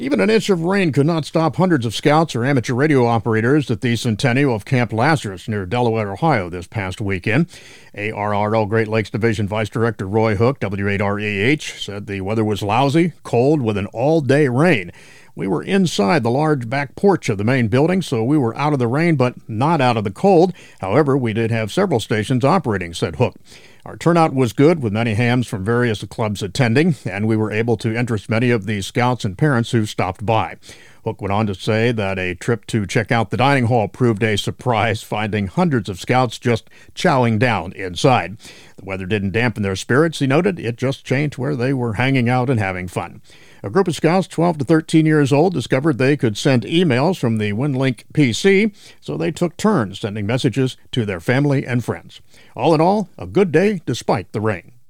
Even an inch of rain could not stop hundreds of scouts or amateur radio operators at the centennial of Camp Lazarus near Delaware, Ohio this past weekend. ARRL Great Lakes Division Vice Director Roy Hook, W8RAH, said the weather was lousy, cold, with an all-day rain. We were inside the large back porch of the main building, so we were out of the rain but not out of the cold. However, we did have several stations operating, said Hook. Our turnout was good, with many hams from various clubs attending, and we were able to interest many of the scouts and parents who stopped by. Hook went on to say that a trip to check out the dining hall proved a surprise, finding hundreds of scouts just chowing down inside. The weather didn't dampen their spirits, he noted. It just changed where they were hanging out and having fun. A group of scouts 12 to 13 years old discovered they could send emails from the WinLink PC, so they took turns sending messages to their family and friends. All in all, a good day despite the rain.